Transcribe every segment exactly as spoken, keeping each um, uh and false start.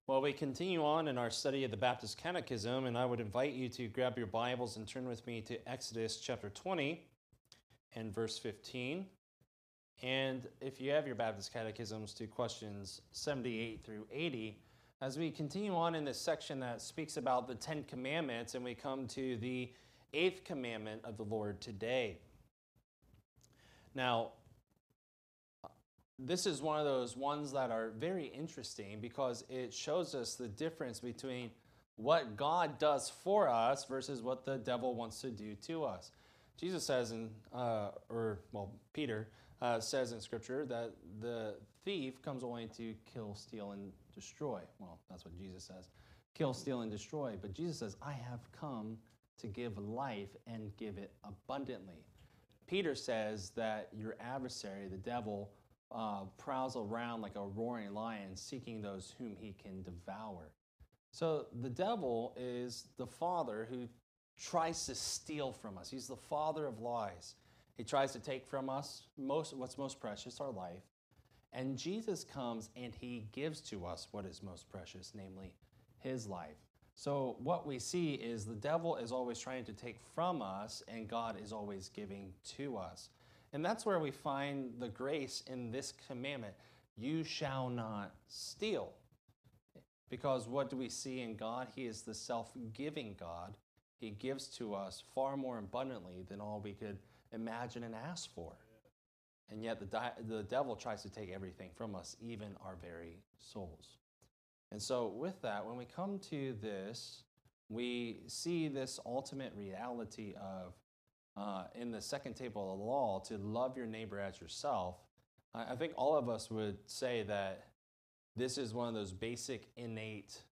Well, we continue on in our study of the Baptist Catechism, and I would invite you to grab your Bibles and turn with me to Exodus chapter twenty and verse fifteen. And if you have your Baptist Catechisms, to questions seventy-eight through eighty, as we continue on in this section that speaks about the Ten Commandments, and we come to the eighth commandment of the Lord today. Now, this is one of those ones that are very interesting because it shows us the difference between what God does for us versus what the devil wants to do to us. Jesus says in, uh, or well, Peter uh, says in Scripture that the thief comes only to kill, steal, and destroy. Well, that's what Jesus says. Kill, steal, and destroy. But Jesus says, I have come to give life and give it abundantly. Peter says that your adversary, the devil, Uh, prowls around like a roaring lion, seeking those whom he can devour. So the devil is the father who tries to steal from us. He's the father of lies. He tries to take from us most what's most precious, our life. And Jesus comes and he gives to us what is most precious, namely his life. So what we see is the devil is always trying to take from us, and God is always giving to us. And that's where we find the grace in this commandment. You shall not steal. Because what do we see in God? He is the self-giving God. He gives to us far more abundantly than all we could imagine and ask for. And yet the, di- the devil tries to take everything from us, even our very souls. And so with that, when we come to this, we see this ultimate reality of Uh, in the second table of the law, to love your neighbor as yourself. I, I think all of us would say that this is one of those basic innate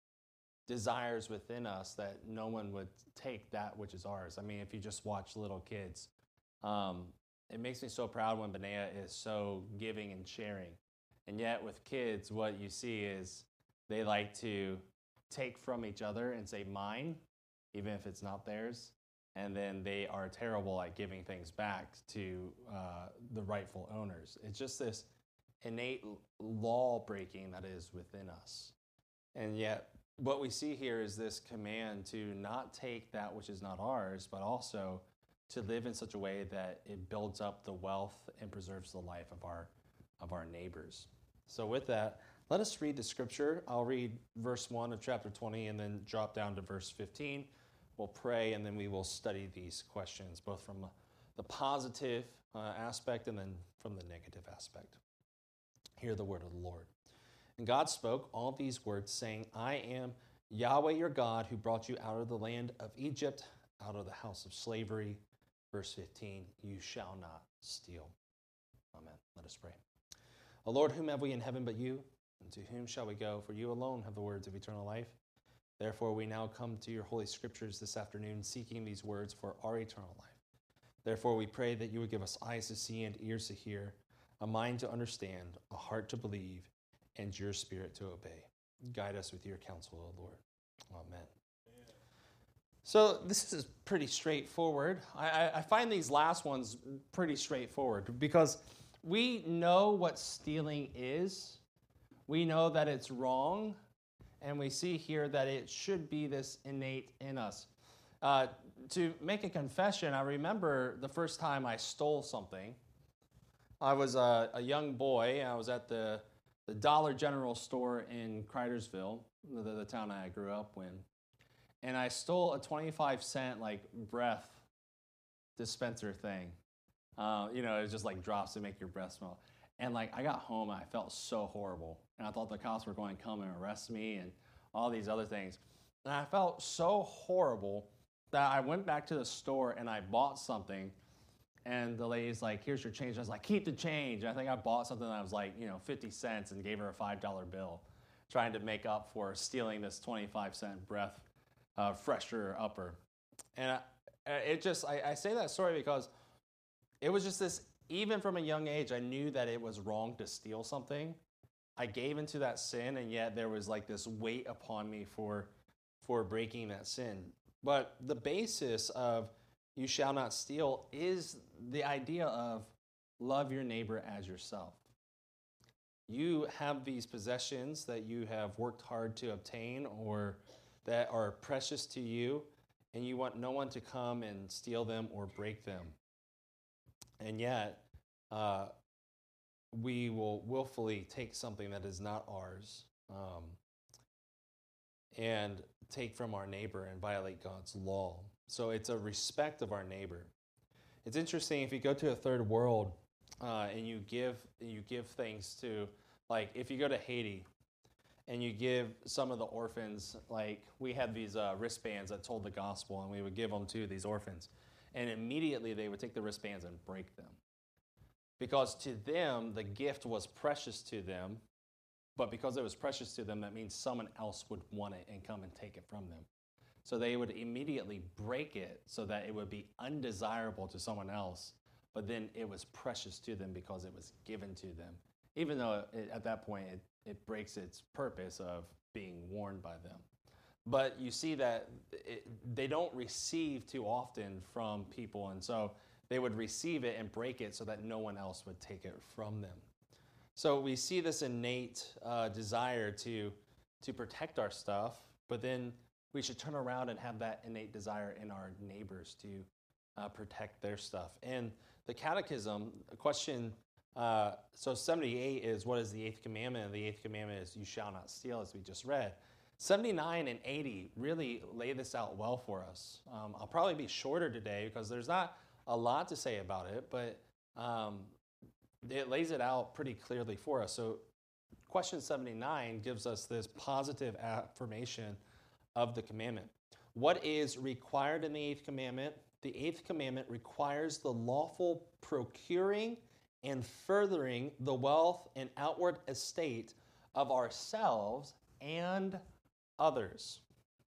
desires within us that no one would take that which is ours. I mean, if you just watch little kids, um, it makes me so proud when Benea is so giving and sharing. And yet with kids, what you see is they like to take from each other and say mine, even if it's not theirs. And then they are terrible at giving things back to uh, the rightful owners. It's just this innate law breaking that is within us. And yet, what we see here is this command to not take that which is not ours, but also to live in such a way that it builds up the wealth and preserves the life of our, of our neighbors. So with that, let us read the scripture. I'll read verse one of chapter twenty and then drop down to verse fifteen. We'll pray, and then we will study these questions, both from the positive uh, aspect and then from the negative aspect. Hear the word of the Lord. And God spoke all these words, saying, I am Yahweh your God, who brought you out of the land of Egypt, out of the house of slavery. Verse fifteen, you shall not steal. Amen. Let us pray. O Lord, whom have we in heaven but you? And to whom shall we go? For you alone have the words of eternal life. Therefore, we now come to your holy scriptures this afternoon, seeking these words for our eternal life. Therefore, we pray that you would give us eyes to see and ears to hear, a mind to understand, a heart to believe, and your spirit to obey. Guide us with your counsel, O Lord. Amen. Amen. So this is pretty straightforward. I, I find these last ones pretty straightforward because we know what stealing is. We know that it's wrong. And we see here that it should be this innate in us. Uh, to make a confession, I remember the first time I stole something. I was a, a young boy. I was at the, the Dollar General store in Cridersville, the, the town I grew up in. And I stole a twenty-five cent like breath dispenser thing. Uh, you know, it just like drops to make your breath smell. And like I got home and I felt so horrible. And I thought the cops were going to come and arrest me and all these other things. And I felt so horrible that I went back to the store and I bought something. And the lady's like, here's your change. I was like, keep the change. I think I bought something that was like, you know, fifty cents and gave her a five dollar bill, trying to make up for stealing this twenty-five cent breath uh, fresher upper. And I, it just, I, I say that story because it was just this. Even from a young age, I knew that it was wrong to steal something. I gave into that sin, and yet there was like this weight upon me for, for breaking that sin. But the basis of you shall not steal is the idea of love your neighbor as yourself. you have these possessions that you have worked hard to obtain or that are precious to you, and you want no one to come and steal them or break them. And yet, uh, we will willfully take something that is not ours um, and take from our neighbor and violate God's law. So it's a respect of our neighbor. It's interesting if you go to a third world uh, and you give you give things to, like if you go to Haiti and you give some of the orphans, like we had these uh, wristbands that told the gospel, and we would give them to these orphans, and immediately they would take the wristbands and break them. Because to them, the gift was precious to them, but because it was precious to them, that means someone else would want it and come and take it from them. So they would immediately break it so that it would be undesirable to someone else, but then it was precious to them because it was given to them, even though it, at that point it, it breaks its purpose of being worn by them. But you see that it, they don't receive too often from people, and so they would receive it and break it so that no one else would take it from them. So we see this innate uh, desire to, to protect our stuff, but then we should turn around and have that innate desire in our neighbors to uh, protect their stuff. And the Catechism, question, uh, so seventy-eight is, what is the eighth commandment? And the eighth commandment is, you shall not steal, as we just read. seventy-nine and eighty really lay this out well for us. Um, I'll probably be shorter today because there's not a lot to say about it, but um, it lays it out pretty clearly for us. So question seventy-nine gives us this positive affirmation of the commandment. What is required in the eighth commandment? The eighth commandment requires the lawful procuring and furthering the wealth and outward estate of ourselves and others.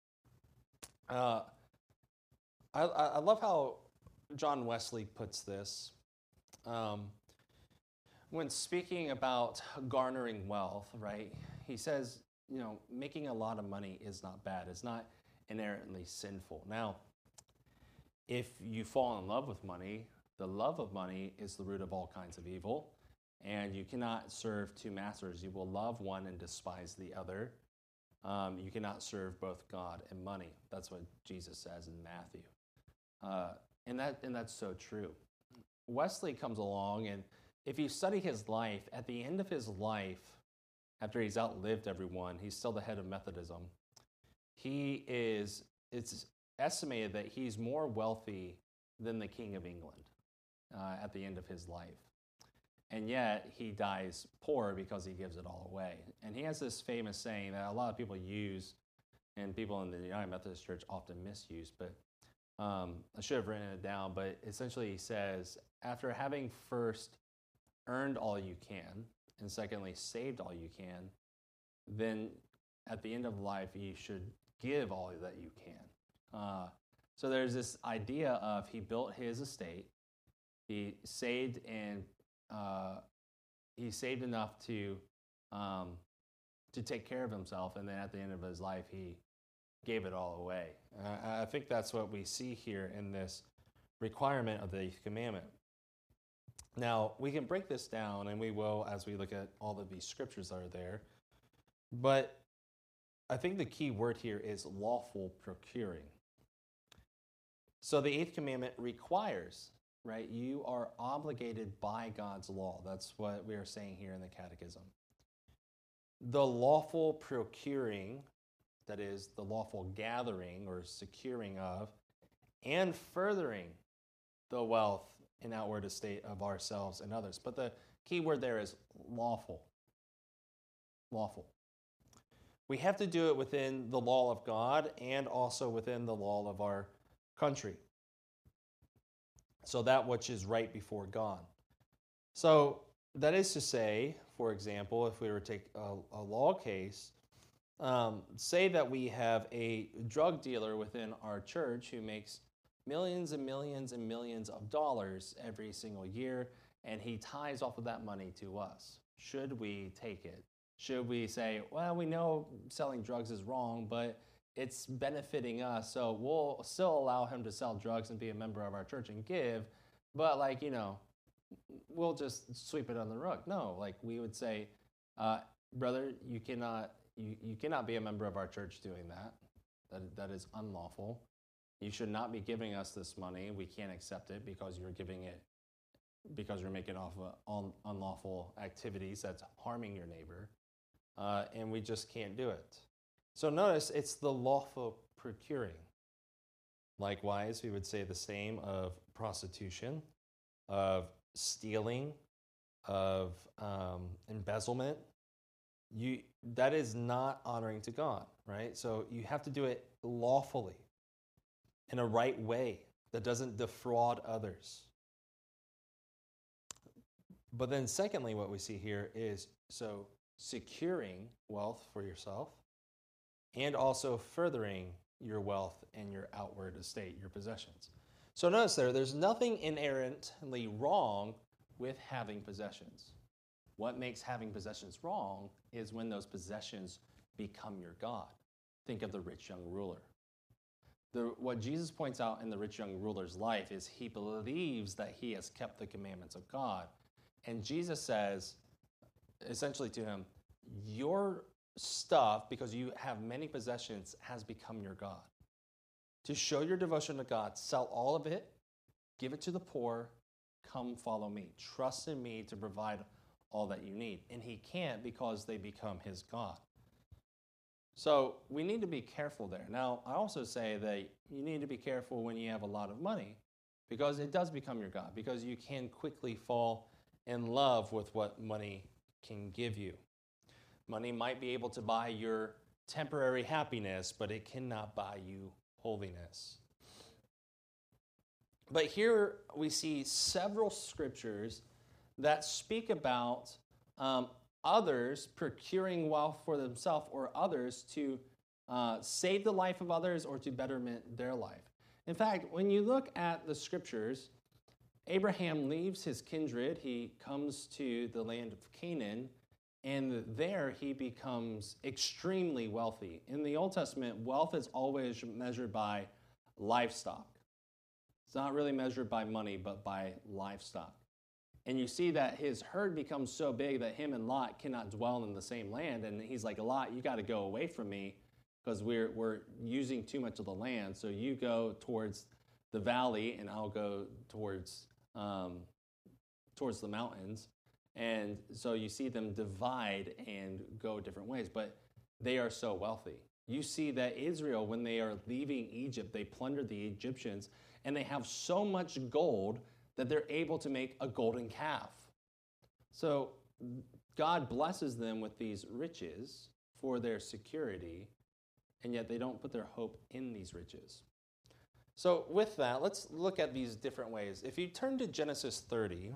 Uh, I, I love how John Wesley puts this. Um, when speaking about garnering wealth, right, he says, you know, making a lot of money is not bad. It's not inherently sinful. Now, if you fall in love with money, the love of money is the root of all kinds of evil, and you cannot serve two masters. You will love one and despise the other. Um, you cannot serve both God and money. That's what Jesus says in Matthew. Uh, and that and that's so true. Wesley comes along, and if you study his life, at the end of his life, after he's outlived everyone, he's still the head of Methodism. He is, it's estimated that he's more wealthy than the King of England uh, at the end of his life. And yet, he dies poor because he gives it all away. And he has this famous saying that a lot of people use, and people in the United Methodist Church often misuse, but um, I should have written it down, but essentially he says, after having first earned all you can, and secondly, saved all you can, then at the end of life, you should give all that you can. Uh, so there's this idea of he built his estate, he saved and uh, he saved enough to um, to take care of himself, and then at the end of his life, he gave it all away. Uh, I think that's what we see here in this requirement of the eighth commandment. Now, we can break this down, and we will as we look at all of these scriptures that are there, but I think the key word here is lawful procuring. So the eighth commandment requires, right? You are obligated by God's law. That's what we are saying here in the Catechism. The lawful procuring, that is, the lawful gathering or securing of, and furthering the wealth and outward estate of ourselves and others. But the key word there is lawful. Lawful. We have to do it within the law of God and also within the law of our country. So that which is right before God. So that is to say, for example, if we were to take a, a law case, um, say that we have a drug dealer within our church who makes millions and millions and millions of dollars every single year, and he ties off of that money to us. Should we take it? Should we say, well, we know selling drugs is wrong, but it's benefiting us, so we'll still allow him to sell drugs and be a member of our church and give, but like, you know, we'll just sweep it on the rug. No, like we would say, uh, brother, you cannot you, you cannot be a member of our church doing that. That that is unlawful. You should not be giving us this money. We can't accept it because you're giving it because you're making off of un, unlawful activities that's harming your neighbor, uh, and we just can't do it. So notice it's the lawful procuring. Likewise, we would say the same of prostitution, of stealing, of um, embezzlement. You that is not honoring to God, right? So you have to do it lawfully, in a right way that doesn't defraud others. But then secondly, what we see here is so securing wealth for yourself and also furthering your wealth and your outward estate, your possessions. So notice there, there's nothing inherently wrong with having possessions. What makes having possessions wrong is when those possessions become your God. Think of the rich young ruler. The, what Jesus points out in the rich young ruler's life is he believes that he has kept the commandments of God. And Jesus says, essentially to him, your stuff, because you have many possessions, has become your God. To show your devotion to God, sell all of it, give it to the poor, come follow me. Trust in me to provide all that you need. And he can't because they become his God. So we need to be careful there. Now, I also say that you need to be careful when you have a lot of money because it does become your God, because you can quickly fall in love with what money can give you. Money might be able to buy your temporary happiness, but it cannot buy you holiness. But here we see several scriptures that speak about um, others procuring wealth for themselves or others to uh, save the life of others or to betterment their life. In fact, when you look at the scriptures, Abraham leaves his kindred. He comes to the land of Canaan, and there he becomes extremely wealthy. In the Old Testament, wealth is always measured by livestock. It's not really measured by money, but by livestock. And you see that his herd becomes so big that him and Lot cannot dwell in the same land. And he's like, Lot, you got to go away from me because we're, we're using too much of the land. So you go towards the valley and I'll go towards, um, towards the mountains. And so you see them divide and go different ways, but they are so wealthy. You see that Israel, when they are leaving Egypt, they plunder the Egyptians, and they have so much gold that they're able to make a golden calf. So God blesses them with these riches for their security, and yet they don't put their hope in these riches. So with that, let's look at these different ways. If you turn to Genesis thirty,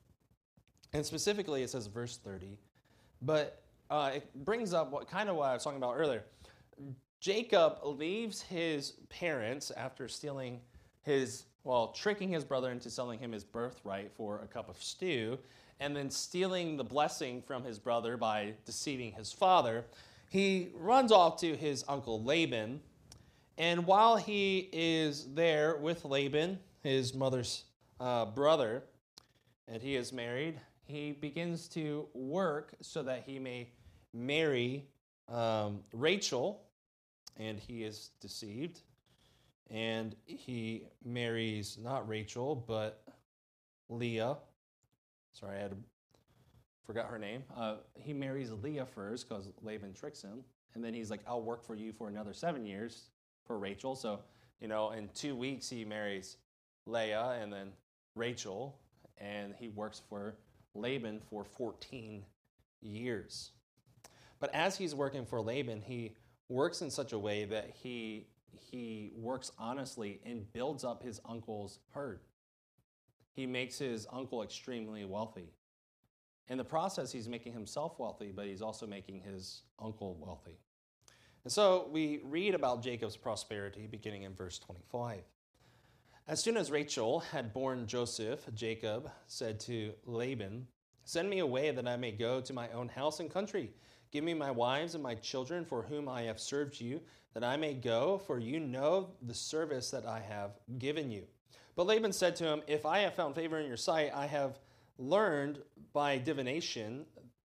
and specifically it says verse thirty, but uh, it brings up what kind of what I was talking about earlier. Jacob leaves his parents after stealing his, well, tricking his brother into selling him his birthright for a cup of stew, and then stealing the blessing from his brother by deceiving his father. He runs off to his uncle Laban, and while he is there with Laban, his mother's uh, brother, and he is married, he begins to work so that he may marry um, Rachel, and he is deceived. And he marries not Rachel, but Leah. Sorry, I had to, forgot her name. Uh, he marries Leah first because Laban tricks him. And then he's like, I'll work for you for another seven years for Rachel. So, you know, in two weeks he marries Leah and then Rachel. And he works for Laban for fourteen years. But as he's working for Laban, he works in such a way that he he works honestly and builds up his uncle's herd. He makes his uncle extremely wealthy. In the process, he's making himself wealthy, but he's also making his uncle wealthy. And so we read about Jacob's prosperity beginning in verse twenty-five. As soon as Rachel had borne Joseph, Jacob said to Laban, "Send me away that I may go to my own house and country. Give me my wives and my children for whom I have served you, that I may go, for you know the service that I have given you." But Laban said to him, "If I have found favor in your sight, I have learned by divination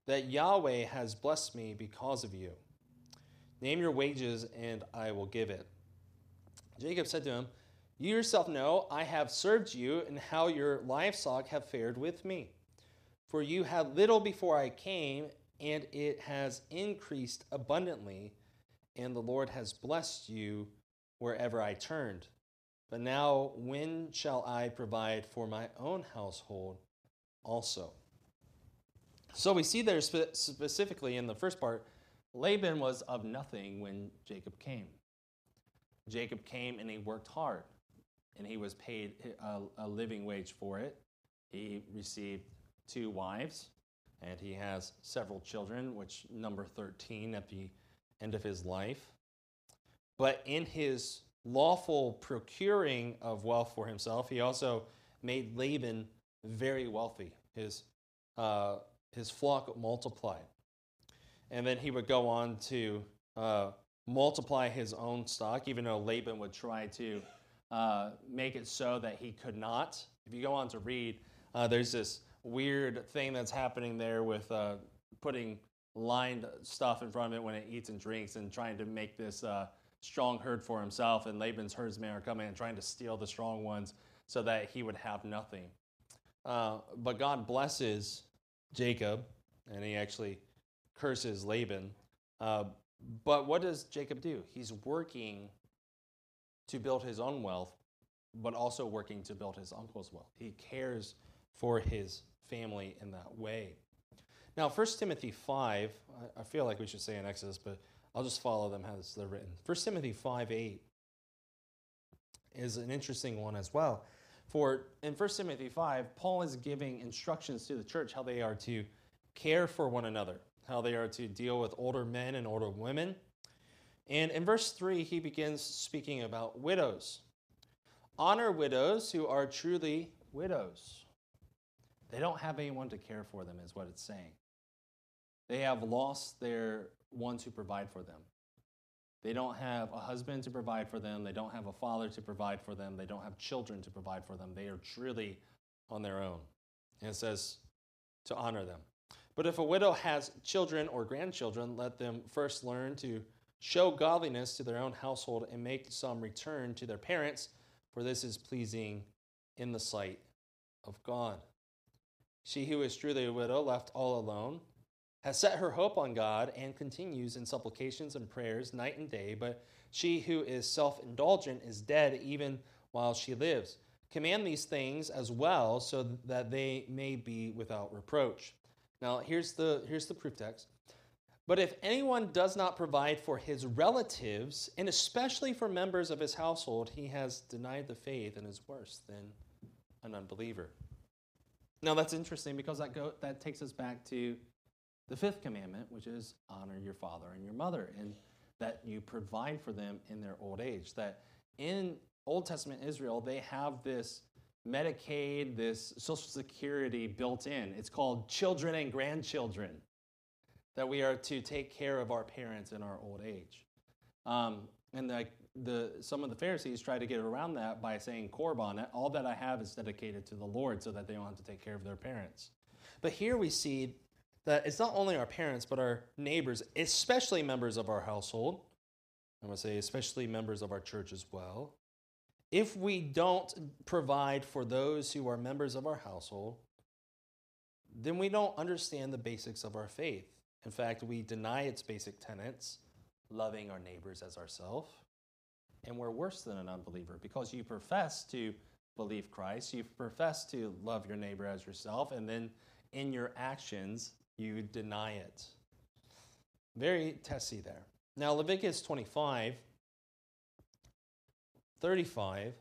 that Yahweh has blessed me because of you. Name your wages, and I will give it. Jacob said to him, You yourself know I have served you, and how your livestock have fared with me. For you had little before I came, and it has increased abundantly, and the Lord has blessed you wherever I turned. But now when shall I provide for my own household also? So we see there spe- specifically in the first part, Laban was of nothing when Jacob came. Jacob came and he worked hard, and he was paid a, a living wage for it. He received two wives, and he has several children, which number thirteen at the end of his life. But in his lawful procuring of wealth for himself, he also made Laban very wealthy. His uh, his flock multiplied. And then he would go on to uh, multiply his own stock, even though Laban would try to uh, make it so that he could not. If you go on to read, uh, there's this weird thing that's happening there with uh, putting lined stuff in front of it when it eats and drinks, and trying to make this uh, strong herd for himself. And Laban's herdsmen are coming and trying to steal the strong ones so that he would have nothing. Uh, but God blesses Jacob, and he actually curses Laban. Uh, but what does Jacob do? He's working to build his own wealth, but also working to build his uncle's wealth. He cares for his family in that way. Now, First Timothy five, I feel like we should say in Exodus, but I'll just follow them as they're written. First Timothy five eight is an interesting one as well. For in First Timothy five, Paul is giving instructions to the church how they are to care for one another, how they are to deal with older men and older women. And in verse three, he begins speaking about widows. Honor widows who are truly widows. They don't have anyone to care for them, is what it's saying. They have lost their one to provide for them. They don't have a husband to provide for them. They don't have a father to provide for them. They don't have children to provide for them. They are truly on their own. And it says to honor them. But if a widow has children or grandchildren, let them first learn to show godliness to their own household and make some return to their parents, for this is pleasing in the sight of God. She who is truly a widow, left all alone, has set her hope on God and continues in supplications and prayers night and day, but she who is self-indulgent is dead even while she lives. Command these things as well so that they may be without reproach. Now, here's the, here's the proof text. But if anyone does not provide for his relatives, and especially for members of his household, he has denied the faith and is worse than an unbeliever. Now, that's interesting because that go, that takes us back to the fifth commandment, which is honor your father and your mother, and that you provide for them in their old age. That in Old Testament Israel, they have this Medicaid, this Social Security built in. It's called children and grandchildren, that we are to take care of our parents in our old age. Um, and the, the, some of the Pharisees try to get around that by saying korban, all that I have is dedicated to the Lord so that they don't have to take care of their parents. But here we see that it's not only our parents, but our neighbors, especially members of our household. I'm going to say especially members of our church as well. If we don't provide for those who are members of our household, then we don't understand the basics of our faith. In fact, we deny its basic tenets, loving our neighbors as ourselves, and we're worse than an unbeliever because you profess to believe Christ, you profess to love your neighbor as yourself, and then in your actions, you deny it. Very testy there. Now, Leviticus twenty-five, thirty-five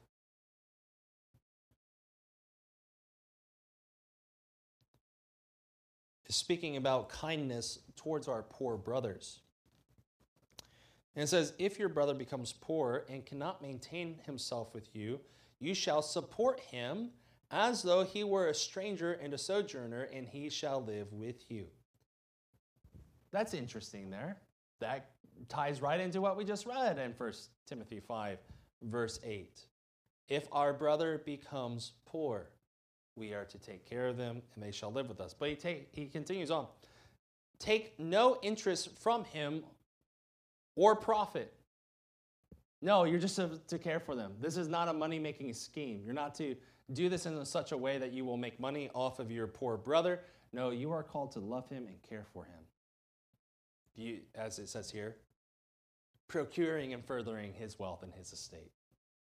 is speaking about kindness towards our poor brothers. And it says, if your brother becomes poor and cannot maintain himself with you, you shall support him as though he were a stranger and a sojourner, and he shall live with you. That's interesting there. That ties right into what we just read in First Timothy five, verse eight. If our brother becomes poor, we are to take care of them, and they shall live with us. But he, take, he continues on. take no interest from him or profit. No, you're just to, to care for them. This is not a money-making scheme. You're not to do this in such a way that you will make money off of your poor brother. No, you are called to love him and care for him. You, as it says here, procuring and furthering his wealth and his estate.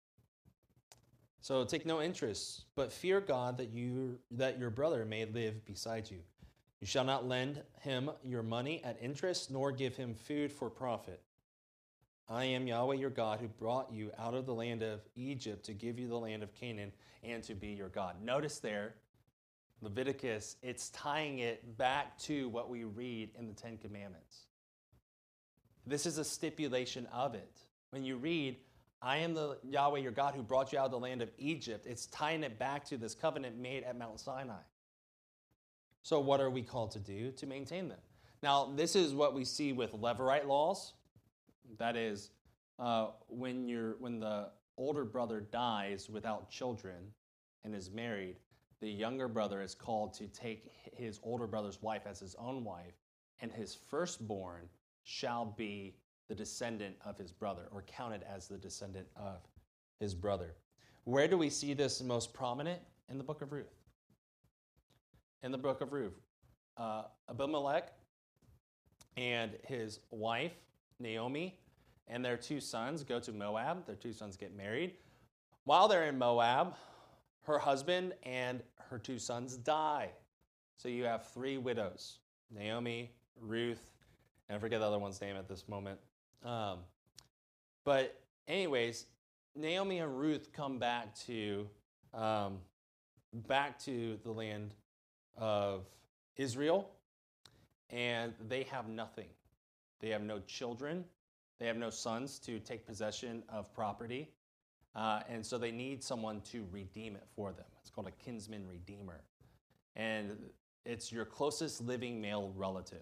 So take no interest, but fear God that you that your brother may live beside you. You shall not lend him your money at interest, nor give him food for profit. I am Yahweh your God, who brought you out of the land of Egypt to give you the land of Canaan and to be your God. Notice there, Leviticus, it's tying it back to what we read in the Ten Commandments. This is a stipulation of it. When you read, I am the Yahweh your God who brought you out of the land of Egypt, it's tying it back to this covenant made at Mount Sinai. So what are we called to do to maintain them? Now, this is what we see with Levirate laws. That is, uh, when you're when the older brother dies without children and is married, the younger brother is called to take his older brother's wife as his own wife, and his firstborn shall be the descendant of his brother, or counted as the descendant of his brother. Where do we see this most prominent? In the book of Ruth. In the book of Ruth, uh, Abimelech and his wife, Naomi, and their two sons go to Moab. Their two sons get married. While they're in Moab, her husband and her two sons die. So you have three widows, Naomi, Ruth, and I forget the other one's name at this moment. Um, but anyways, Naomi and Ruth come back to um, back to the land of Israel, and they have nothing. They have no children. They have no sons to take possession of property. Uh, and so they need someone to redeem it for them. It's called a kinsman redeemer. And it's your closest living male relative.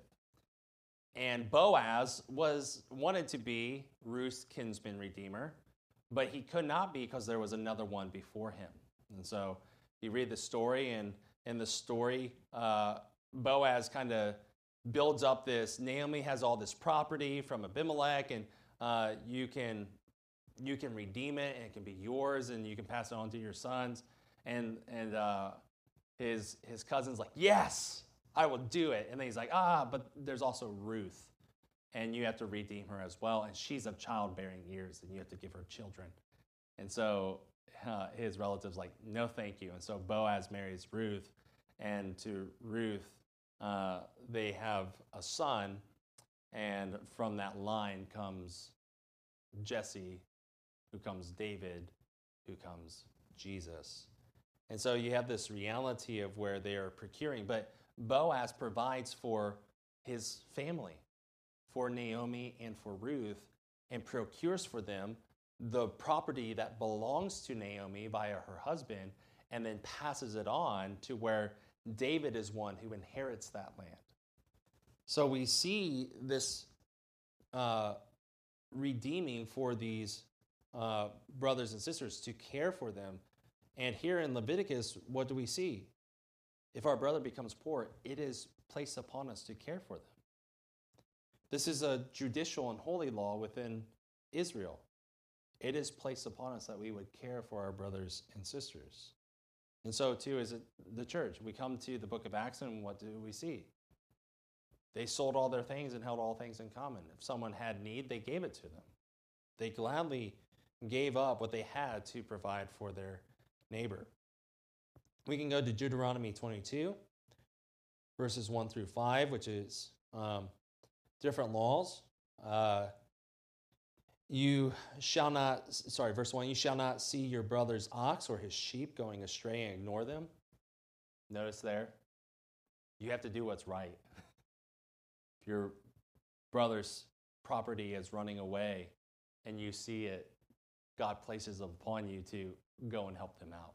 And Boaz was wanted to be Ruth's kinsman redeemer, but he could not be because there was another one before him. And so you read the story, and in the story, uh, Boaz kind of builds up this. Naomi has all this property from Abimelech, and uh, you can you can redeem it, and it can be yours, and you can pass it on to your sons. And and uh, his his cousin's like, yes, I will do it. And then he's like, ah, but there's also Ruth, and you have to redeem her as well, and she's of childbearing years, and you have to give her children. And so uh, his relatives like, no, thank you. And so Boaz marries Ruth, and to Ruth, Uh, they have a son, and from that line comes Jesse, who comes David, who comes Jesus. And so you have this reality of where they are procuring, but Boaz provides for his family, for Naomi and for Ruth, and procures for them the property that belongs to Naomi via her husband, and then passes it on to where David is one who inherits that land. So we see this uh, redeeming for these uh, brothers and sisters to care for them. And here in Leviticus, what do we see? If our brother becomes poor, it is placed upon us to care for them. This is a judicial and holy law within Israel. It is placed upon us that we would care for our brothers and sisters. And so, too, is it the church. We come to the book of Acts, and what do we see? They sold all their things and held all things in common. If someone had need, they gave it to them. They gladly gave up what they had to provide for their neighbor. We can go to Deuteronomy twenty-two, verses one through five, which is um, different laws. Uh, You shall not, sorry, verse one, you shall not see your brother's ox or his sheep going astray and ignore them. Notice there, you have to do what's right. If your brother's property is running away and you see it, God places it upon you to go and help them out.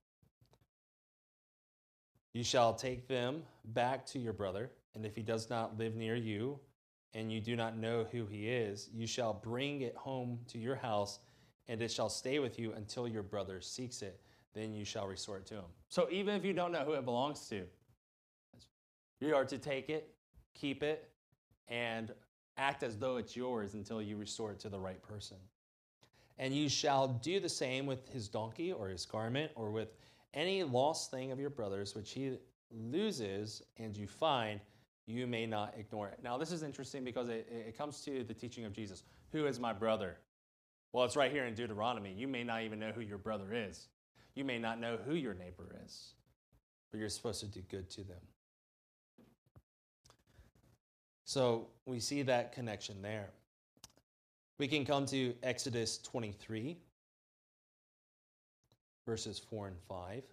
You shall take them back to your brother, and if he does not live near you, and you do not know who he is, you shall bring it home to your house, and it shall stay with you until your brother seeks it. Then you shall restore it to him. So even if you don't know who it belongs to, you are to take it keep it, and act as though it's yours until you restore it to the right person. And you shall do the same with his donkey or his garment or with any lost thing of your brother's which he loses and you find, you may not ignore it. Now, this is interesting because it, it comes to the teaching of Jesus. Who is my brother? Well, it's right here in Deuteronomy. You may not even know who your brother is. You may not know who your neighbor is, but you're supposed to do good to them. So we see that connection there. We can come to Exodus twenty-three, verses four and five.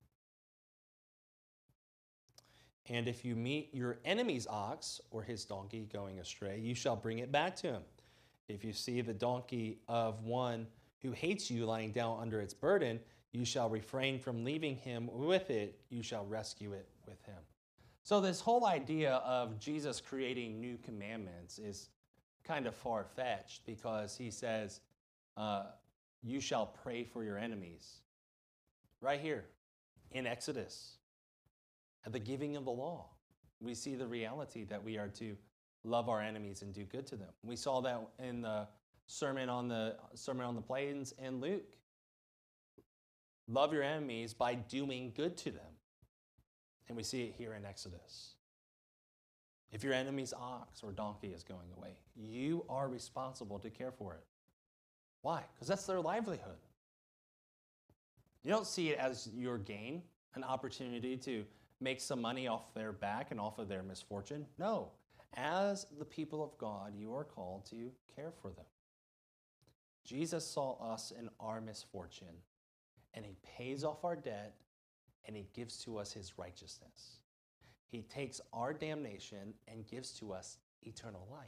And if you meet your enemy's ox or his donkey going astray, you shall bring it back to him. If you see the donkey of one who hates you lying down under its burden, you shall refrain from leaving him with it. You shall rescue it with him. So this whole idea of Jesus creating new commandments is kind of far-fetched because he says, uh, you shall pray for your enemies. Right here in Exodus, at the giving of the law, we see the reality that we are to love our enemies and do good to them. We saw that in the Sermon on the Sermon on the Plains in Luke. Love your enemies by doing good to them. And we see it here in Exodus. If your enemy's ox or donkey is going away, you are responsible to care for it. Why? Because that's their livelihood. You don't see it as your gain, an opportunity to make some money off their back and off of their misfortune. No. As the people of God, you are called to care for them. Jesus saw us in our misfortune, and he pays off our debt, and he gives to us his righteousness. He takes our damnation and gives to us eternal life.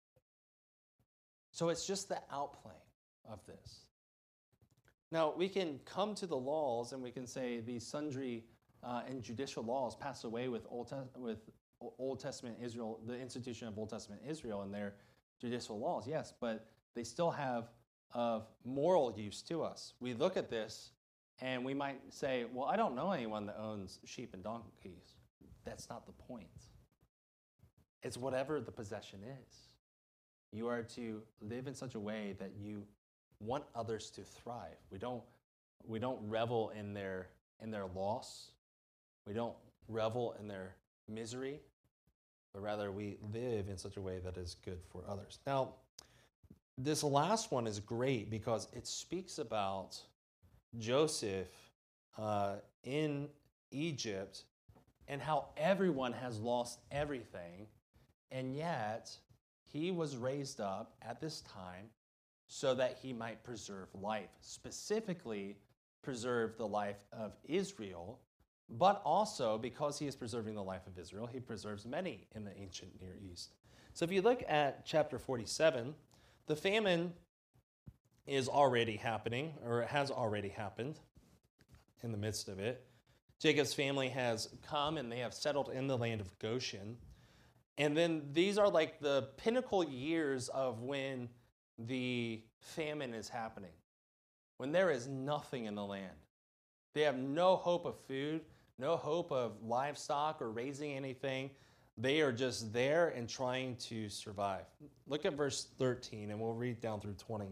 So it's just the outplaying of this. Now, we can come to the laws and we can say these sundry uh, and judicial laws pass away with Old, Te- with Old Testament Israel, the institution of Old Testament Israel and their judicial laws, yes, but they still have of moral use to us. We look at this and we might say, well, I don't know anyone that owns sheep and donkeys. That's not the point. It's whatever the possession is. You are to live in such a way that you want others to thrive. We don't we don't revel in their in their loss. We don't revel in their misery, but rather we live in such a way that is good for others. Now, this last one is great because it speaks about Joseph uh, in Egypt and how everyone has lost everything, and yet he was raised up at this time so that he might preserve life, specifically preserve the life of Israel, but also because he is preserving the life of Israel, he preserves many in the ancient Near East. So if you look at chapter forty-seven, the famine is already happening, or it has already happened in the midst of it. Jacob's family has come and they have settled in the land of Goshen. And then these are like the pinnacle years of when the famine is happening, when there is nothing in the land. They have no hope of food, no hope of livestock or raising anything. They are just there and trying to survive. Look at verse thirteen, and we'll read down through twenty.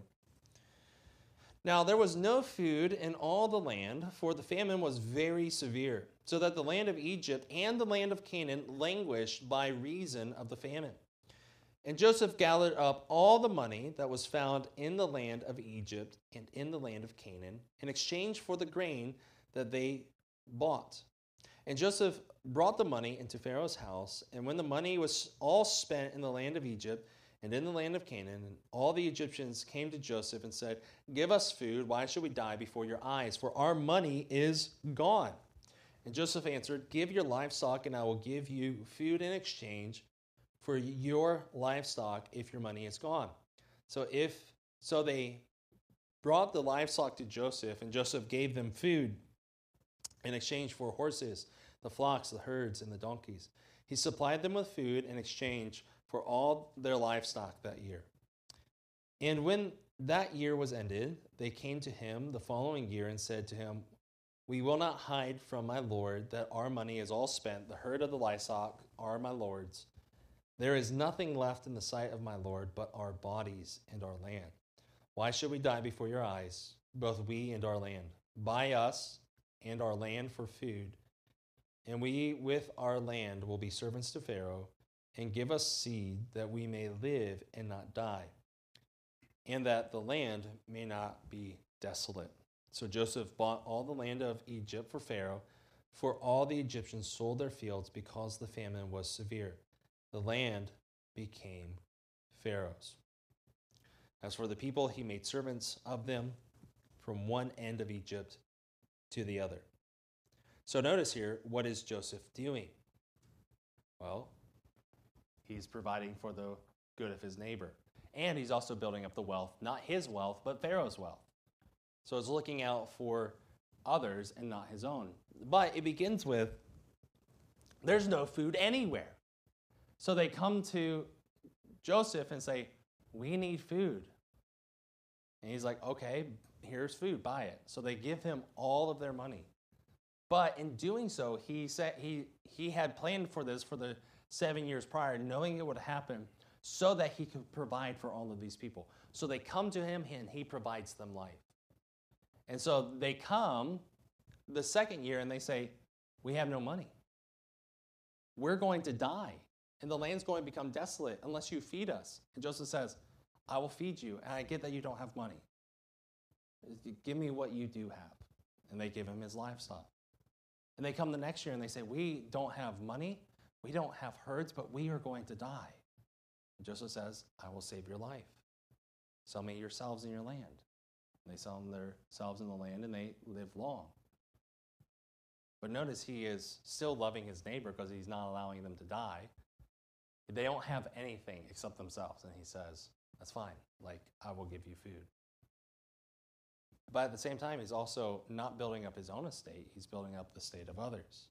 Now there was no food in all the land, for the famine was very severe, so that the land of Egypt and the land of Canaan languished by reason of the famine. And Joseph gathered up all the money that was found in the land of Egypt and in the land of Canaan in exchange for the grain that they bought. And Joseph brought the money into Pharaoh's house, and when the money was all spent in the land of Egypt and in the land of Canaan, and all the Egyptians came to Joseph and said, "Give us food, why should we die before your eyes? For our money is gone." And Joseph answered, "Give your livestock, and I will give you food in exchange for your livestock if your money is gone." So if so they brought the livestock to Joseph, and Joseph gave them food in exchange for horses, the flocks, the herds, and the donkeys. He supplied them with food in exchange for all their livestock that year. And when that year was ended, they came to him the following year and said to him, "We will not hide from my lord that our money is all spent. The herd of the livestock are my lord's, There is nothing left in the sight of my Lord but our bodies and our land. Why should we die before your eyes, both we and our land? Buy us and our land for food, and we with our land will be servants to Pharaoh, and give us seed that we may live and not die, and that the land may not be desolate. So Joseph bought all the land of Egypt for Pharaoh, for all the Egyptians sold their fields because the famine was severe. The land became Pharaoh's. As for the people, he made servants of them from one end of Egypt to the other. So notice here, what is Joseph doing? Well, he's providing for the good of his neighbor. And he's also building up the wealth, not his wealth, but Pharaoh's wealth. So he's looking out for others and not his own. But it begins with, there's no food anywhere. So they come to Joseph and say, we need food. And he's like, okay, here's food, buy it. So they give him all of their money. But in doing so, he said he he had planned for this for the seven years prior, knowing it would happen, so that he could provide for all of these people. So they come to him and he provides them life. And so they come the second year and they say, we have no money. We're going to die, and the land's going to become desolate unless you feed us. And Joseph says, I will feed you, and I get that you don't have money. Give me what you do have. And they give him his livestock. And they come the next year and they say, we don't have money, we don't have herds, but we are going to die. And Joseph says, I will save your life. Sell me yourselves and your land. And they sell them themselves in the land and they live long. But notice he is still loving his neighbor because he's not allowing them to die. They don't have anything except themselves. And he says, that's fine. Like, I will give you food. But at the same time, he's also not building up his own estate. He's building up the estate of others.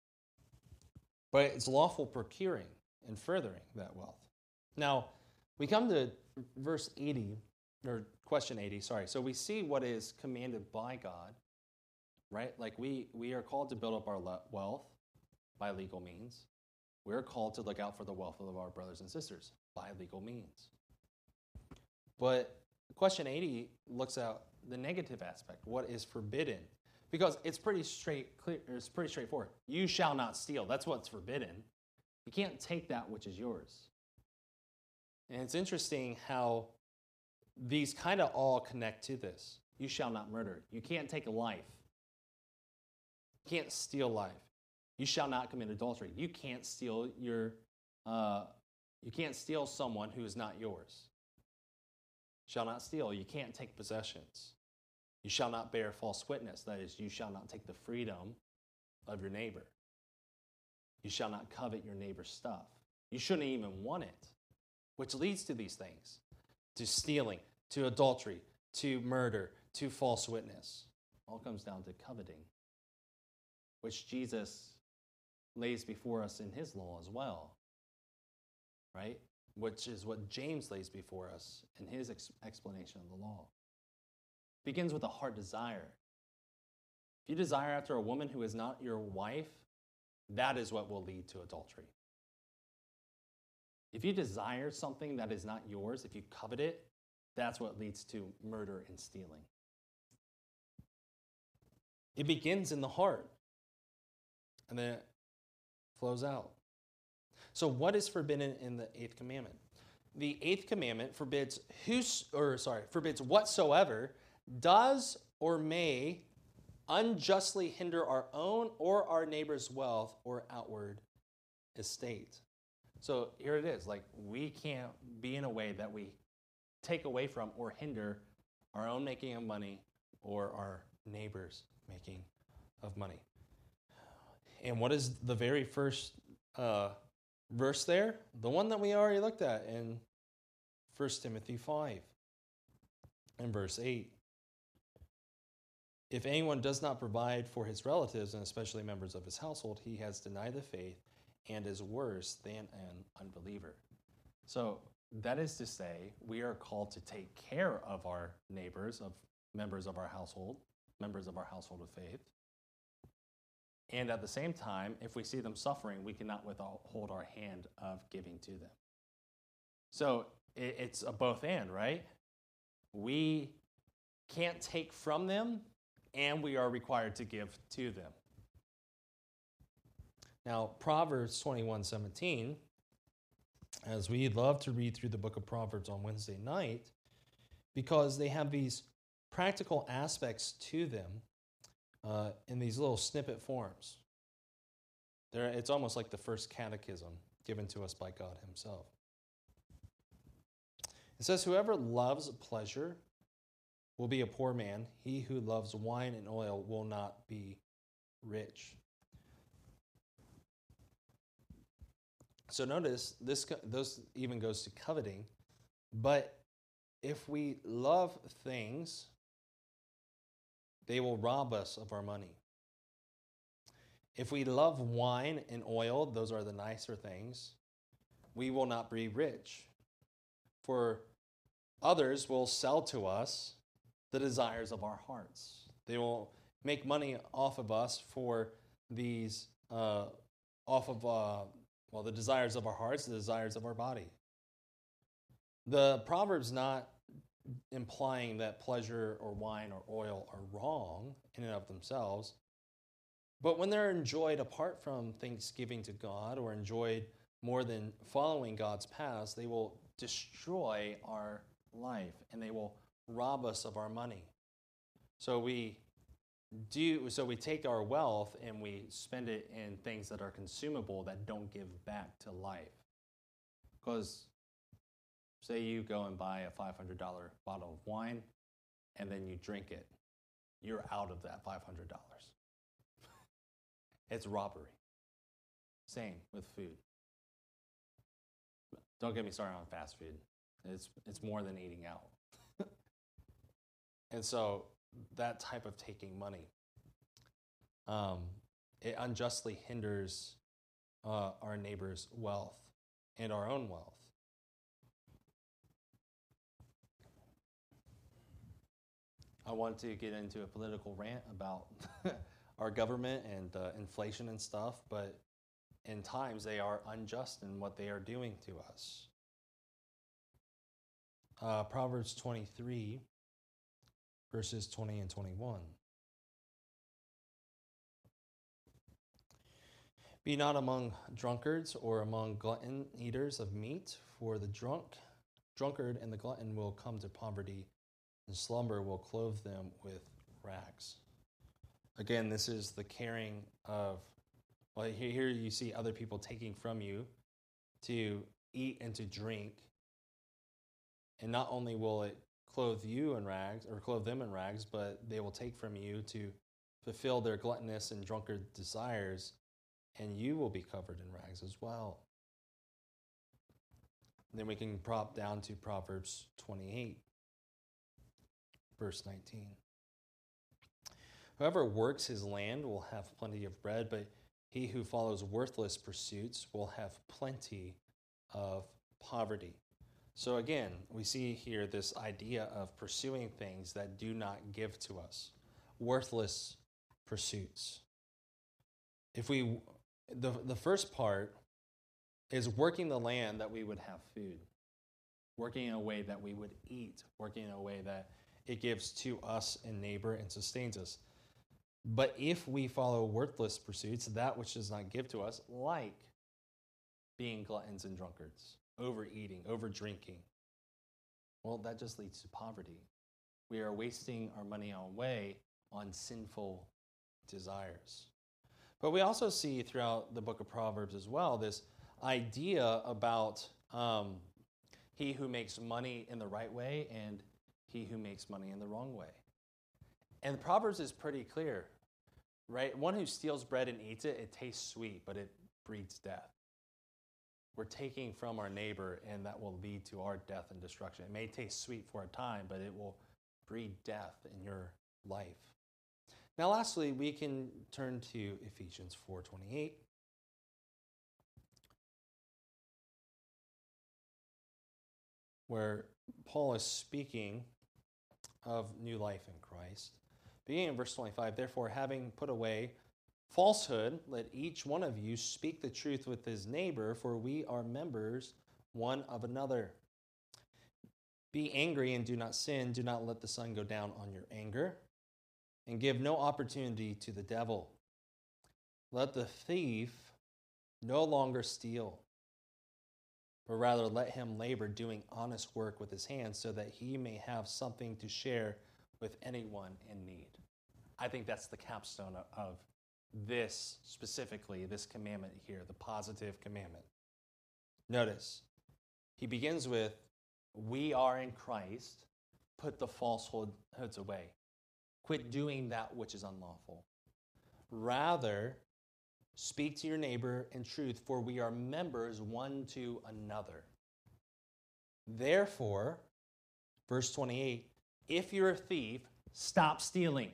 But it's lawful procuring and furthering that wealth. Now, we come to verse eighty, or question eighty, sorry. So we see what is commanded by God, right? Like we, we are called to build up our wealth by legal means. We're called to look out for the wealth of our brothers and sisters by legal means. But question eighty looks at the negative aspect, what is forbidden. Because it's pretty straight, clear, it's pretty straightforward. You shall not steal. That's what's forbidden. You can't take that which is yours. And it's interesting how these kind of all connect to this. You shall not murder. You can't take a life. You can't steal life. You shall not commit adultery. You can't steal your, uh, you can't steal someone who is not yours. Shall not steal. You can't take possessions. You shall not bear false witness. That is, you shall not take the freedom of your neighbor. You shall not covet your neighbor's stuff. You shouldn't even want it, which leads to these things, to stealing, to adultery, to murder, to false witness. All comes down to coveting, which Jesus lays before us in his law as well, right? Which is what James lays before us in his ex- explanation of the law. It begins with a heart desire. If you desire after a woman who is not your wife, that is what will lead to adultery. If you desire something that is not yours, if you covet it, that's what leads to murder and stealing. It begins in the heart, and then it flows out. So what is forbidden in the eighth commandment? The eighth commandment forbids who's or sorry, forbids whatsoever does or may unjustly hinder our own or our neighbor's wealth or outward estate. So here it is, like we can't be in a way that we take away from or hinder our own making of money or our neighbor's making of money. And what is the very first uh, verse there? The one that we already looked at in First Timothy five and verse eight. If anyone does not provide for his relatives, and especially members of his household, he has denied the faith and is worse than an unbeliever. So that is to say, we are called to take care of our neighbors, of members of our household, members of our household of faith. And at the same time, if we see them suffering, we cannot withhold our hand of giving to them. So it, it's a both and, right? We can't take from them, and we are required to give to them. Now, Proverbs twenty-one seventeen, as we love to read through the book of Proverbs on Wednesday night, because they have these practical aspects to them uh, in these little snippet forms. They're, it's almost like the first catechism given to us by God himself. It says, whoever loves pleasure will be a poor man. He who loves wine and oil will not be rich. So notice, this those even goes to coveting. But if we love things, they will rob us of our money. If we love wine and oil, those are the nicer things, we will not be rich. For others will sell to us the desires of our hearts. They will make money off of us for these, uh, off of, uh, well, the desires of our hearts, the desires of our body. The Proverbs not implying that pleasure or wine or oil are wrong in and of themselves, but when they're enjoyed apart from thanksgiving to God or enjoyed more than following God's paths, they will destroy our life and they will rob us of our money. So we do so we take our wealth and we spend it in things that are consumable that don't give back to life. Because say you go and buy a five hundred dollars bottle of wine and then you drink it, you're out of that five hundred dollars. It's robbery. Same with food. Don't get me started on fast food. It's it's more than eating out. And so that type of taking money, um, it unjustly hinders uh, our neighbor's wealth and our own wealth. I want to get into a political rant about our government and uh, inflation and stuff, but in times they are unjust in what they are doing to us. Uh, Proverbs twenty-three, verses twenty and twenty-one. Be not among drunkards or among glutton eaters of meat, for the drunk, drunkard and the glutton will come to poverty, and slumber will clothe them with rags. Again, this is the caring of, well, here you see other people taking from you to eat and to drink. And not only will it clothe you in rags, or clothe them in rags, but they will take from you to fulfill their gluttonous and drunkard desires, and you will be covered in rags as well. Then we can prop down to Proverbs twenty-eight, verse nineteen. Whoever works his land will have plenty of bread, but he who follows worthless pursuits will have plenty of poverty. So again, we see here this idea of pursuing things that do not give to us, worthless pursuits. If we, the, the first part is working the land that we would have food, working in a way that we would eat, working in a way that it gives to us and neighbor and sustains us. But if we follow worthless pursuits, that which does not give to us, like being gluttons and drunkards, overeating, over drinking, well, that just leads to poverty. We are wasting our money on way on sinful desires. But we also see throughout the book of Proverbs as well this idea about um, he who makes money in the right way and he who makes money in the wrong way. And Proverbs is pretty clear, right? One who steals bread and eats it, it tastes sweet, but it breeds death. We're taking from our neighbor, and that will lead to our death and destruction. It may taste sweet for a time, but it will breed death in your life. Now, lastly, we can turn to Ephesians four twenty-eight. Where Paul is speaking of new life in Christ. Beginning in verse twenty-five, therefore, having put away falsehood, let each one of you speak the truth with his neighbor, for we are members one of another. Be angry and do not sin. Do not let the sun go down on your anger, and give no opportunity to the devil. Let the thief no longer steal, but rather let him labor doing honest work with his hands, so that he may have something to share with anyone in need. I think that's the capstone of this specifically, this commandment here, the positive commandment. Notice, he begins with, we are in Christ, put the falsehoods away. Quit doing that which is unlawful. Rather, speak to your neighbor in truth, for we are members one to another. Therefore, verse twenty-eight, if you're a thief, stop stealing.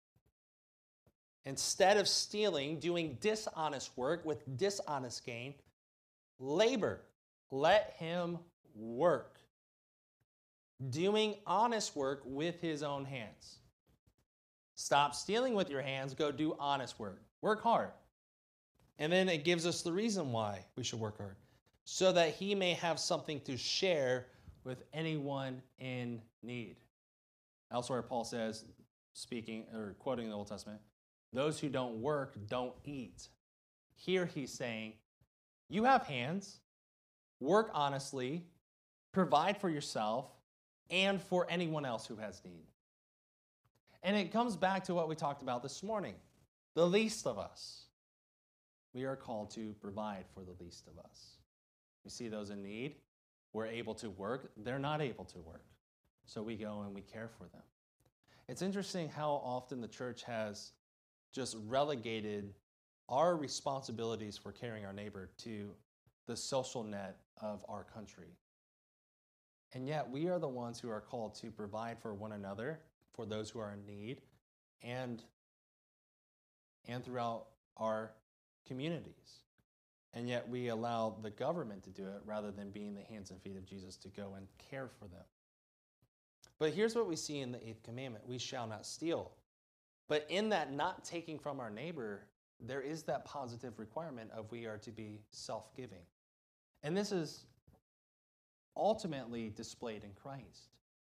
Instead of stealing, doing dishonest work with dishonest gain, labor. Let him work. Doing honest work with his own hands. Stop stealing with your hands. Go do honest work. Work hard. And then it gives us the reason why we should work hard. So that he may have something to share with anyone in need. Elsewhere, Paul says, speaking or quoting the Old Testament, those who don't work don't eat. Here he's saying, you have hands, work honestly, provide for yourself, and for anyone else who has need. And it comes back to what we talked about this morning. The least of us. We are called to provide for the least of us. We see those in need. We're able to work. They're not able to work. So we go and we care for them. It's interesting how often the church has just relegated our responsibilities for caring our neighbor to the social net of our country. And yet we are the ones who are called to provide for one another, for those who are in need, and, and throughout our communities. And yet we allow the government to do it rather than being the hands and feet of Jesus to go and care for them. But here's what we see in the eighth commandment. We shall not steal. But in that not taking from our neighbor, there is that positive requirement of we are to be self-giving. And this is ultimately displayed in Christ.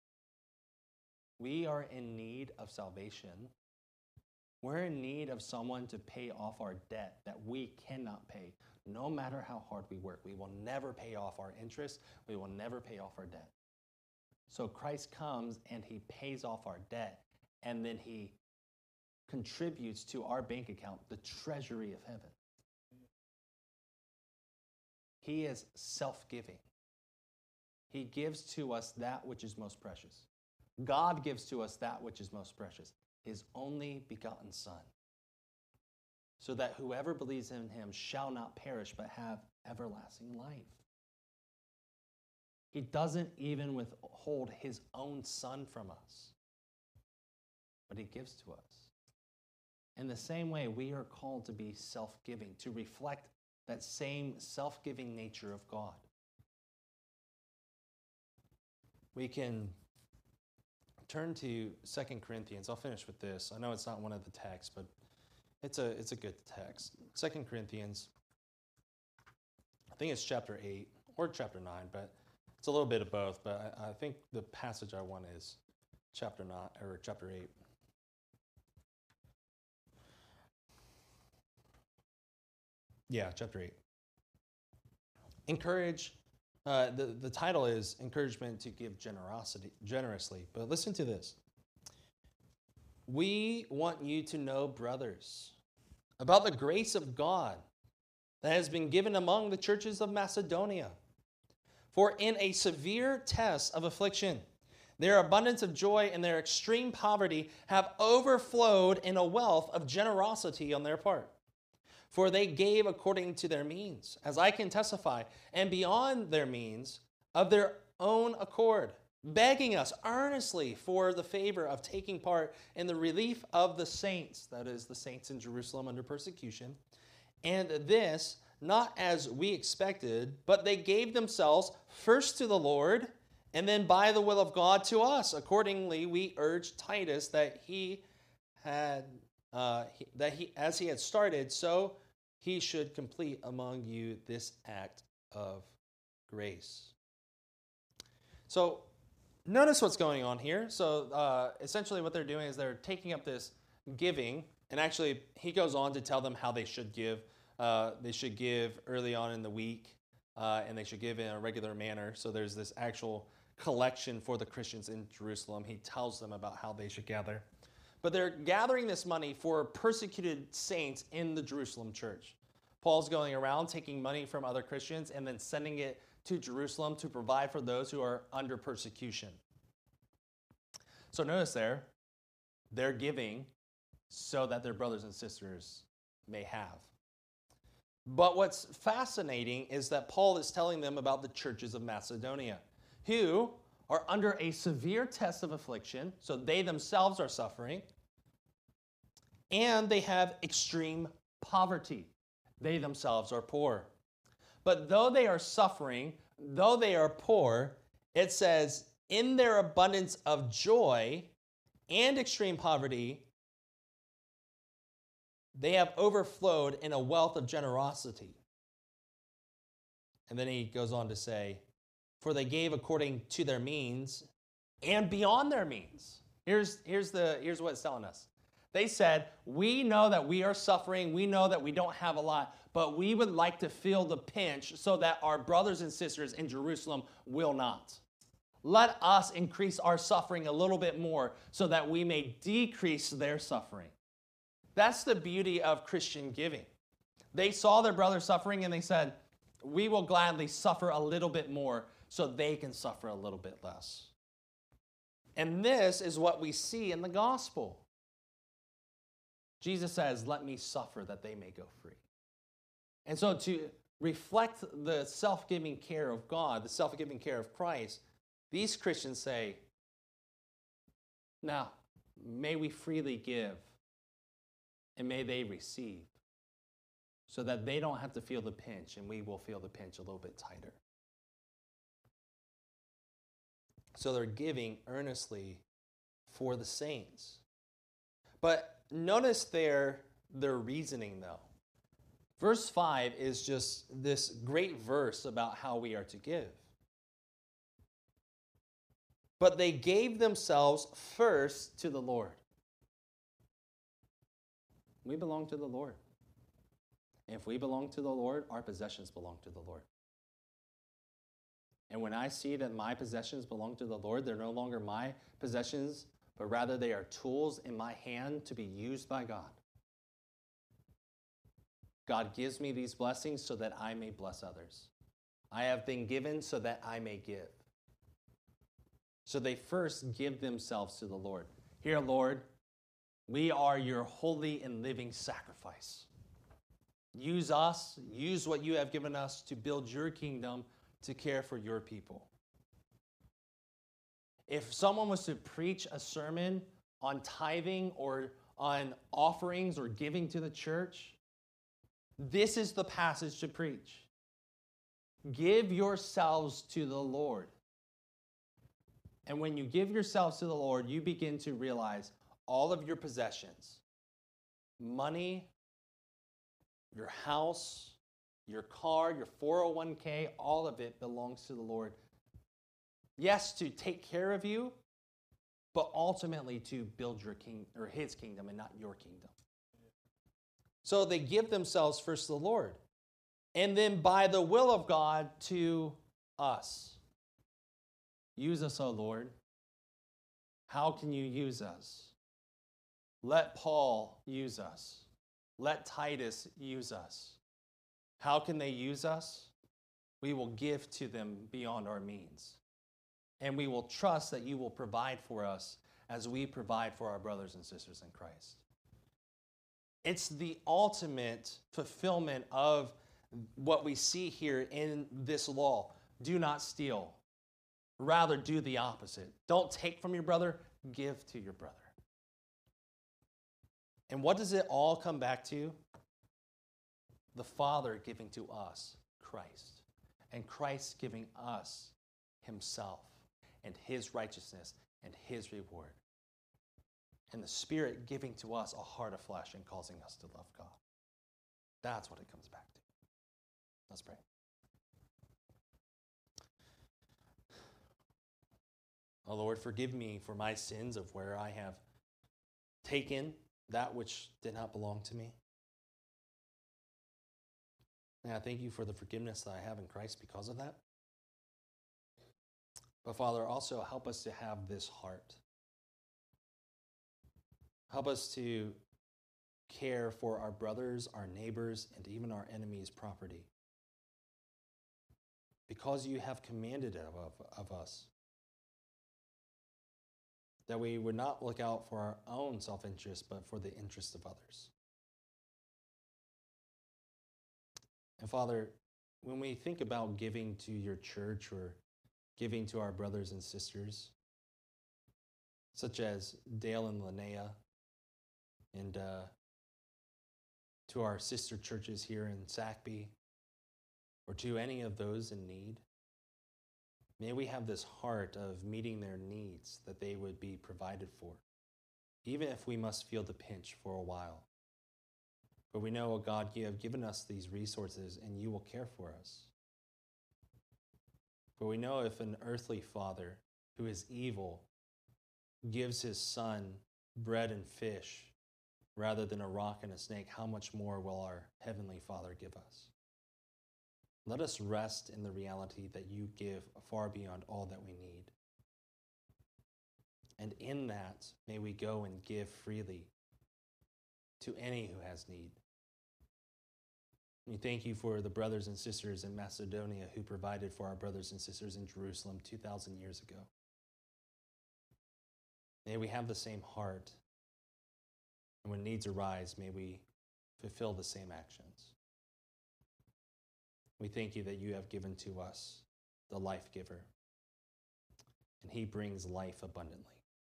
We are in need of salvation. We're in need of someone to pay off our debt that we cannot pay, no matter how hard we work. We will never pay off our interest. We will never pay off our debt. So Christ comes and he pays off our debt, and then he contributes to our bank account the treasury of heaven. He is self-giving. He gives to us that which is most precious. God gives to us that which is most precious, his only begotten Son, so that whoever believes in him shall not perish but have everlasting life. He doesn't even withhold his own Son from us, but he gives to us. In the same way, we are called to be self-giving, to reflect that same self-giving nature of God. We can turn to Second Corinthians. I'll finish with this. I know it's not one of the texts, but it's a, it's a good text. Second Corinthians, I think it's chapter eight or chapter nine, but it's a little bit of both. But I, I think the passage I want is chapter nine or chapter eight. Yeah, chapter eight. Encourage, uh, the, the title is Encouragement to Give Generosity, Generously. But listen to this. We want you to know, brothers, about the grace of God that has been given among the churches of Macedonia. For in a severe test of affliction, their abundance of joy and their extreme poverty have overflowed in a wealth of generosity on their part. For they gave according to their means, as I can testify, and beyond their means, of their own accord, begging us earnestly for the favor of taking part in the relief of the saints, that is, the saints in Jerusalem under persecution. And this, not as we expected, but they gave themselves first to the Lord, and then by the will of God to us. Accordingly, we urged Titus that he had uh, he, that he, as he had started, so he should complete among you this act of grace. So notice what's going on here. So uh, essentially what they're doing is they're taking up this giving, and actually he goes on to tell them how they should give. Uh, they should give early on in the week, uh, and they should give in a regular manner. So there's this actual collection for the Christians in Jerusalem. He tells them about how they should gather. But they're gathering this money for persecuted saints in the Jerusalem church. Paul's going around taking money from other Christians and then sending it to Jerusalem to provide for those who are under persecution. So notice there, they're giving so that their brothers and sisters may have. But what's fascinating is that Paul is telling them about the churches of Macedonia, who are under a severe test of affliction, so they themselves are suffering, and they have extreme poverty. They themselves are poor. But though they are suffering, though they are poor, it says, in their abundance of joy and extreme poverty, they have overflowed in a wealth of generosity. And then he goes on to say, for they gave according to their means and beyond their means. Here's, here's, the, here's what it's telling us. They said, we know that we are suffering. We know that we don't have a lot, but we would like to feel the pinch so that our brothers and sisters in Jerusalem will not. Let us increase our suffering a little bit more so that we may decrease their suffering. That's the beauty of Christian giving. They saw their brother suffering and they said, we will gladly suffer a little bit more so they can suffer a little bit less. And this is what we see in the gospel. Jesus says, let me suffer that they may go free. And so to reflect the self-giving care of God, the self-giving care of Christ, these Christians say, now, may we freely give, and may they receive, so that they don't have to feel the pinch, and we will feel the pinch a little bit tighter. So they're giving earnestly for the saints. But notice their, their reasoning, though. Verse five is just this great verse about how we are to give. But they gave themselves first to the Lord. We belong to the Lord. If we belong to the Lord, our possessions belong to the Lord. And when I see that my possessions belong to the Lord, they're no longer my possessions, but rather they are tools in my hand to be used by God. God gives me these blessings so that I may bless others. I have been given so that I may give. So they first give themselves to the Lord. Here, Lord, we are your holy and living sacrifice. Use us, use what you have given us to build your kingdom, to care for your people. If someone was to preach a sermon on tithing or on offerings or giving to the church, this is the passage to preach. Give yourselves to the Lord. And when you give yourselves to the Lord, you begin to realize all of your possessions, money, your house, your car, your four oh one k, all of it belongs to the Lord. Yes, to take care of you, but ultimately to build your king or his kingdom and not your kingdom. So they give themselves first to the Lord, and then by the will of God to us. Use us, O Lord. How can you use us? Let Paul use us. Let Titus use us. How can they use us? We will give to them beyond our means. And we will trust that you will provide for us as we provide for our brothers and sisters in Christ. It's the ultimate fulfillment of what we see here in this law. Do not steal. Rather, do the opposite. Don't take from your brother, give to your brother. And what does it all come back to? The Father giving to us Christ, and Christ giving us himself and his righteousness and his reward. and the Spirit giving to us a heart of flesh and causing us to love God. That's what it comes back to. Let's pray. Oh Lord, forgive me for my sins of where I have taken that which did not belong to me. And I thank you for the forgiveness that I have in Christ because of that. But Father, also help us to have this heart. Help us to care for our brothers, our neighbors, and even our enemies' property. Because you have commanded it of, of us. That we would not look out for our own self-interest, but for the interest of others. And Father, when we think about giving to your church or giving to our brothers and sisters, such as Dale and Linnea, and uh, to our sister churches here in Sackby, or to any of those in need, may we have this heart of meeting their needs, that they would be provided for, even if we must feel the pinch for a while. But we know, oh God, you have given us these resources and you will care for us. For we know if an earthly father who is evil gives his son bread and fish rather than a rock and a snake, how much more will our heavenly Father give us? Let us rest in the reality that you give far beyond all that we need. And in that, may we go and give freely to any who has need. We thank you for the brothers and sisters in Macedonia who provided for our brothers and sisters in Jerusalem two thousand years ago. May we have the same heart, and when needs arise, may we fulfill the same actions. We thank you that you have given to us the life giver, and he brings life abundantly.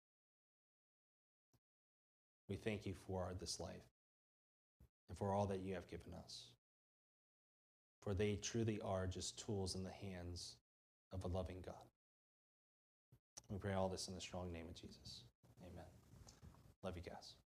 We thank you for this life and for all that you have given us, for they truly are just tools in the hands of a loving God. We pray all this in the strong name of Jesus. Amen. Love you guys.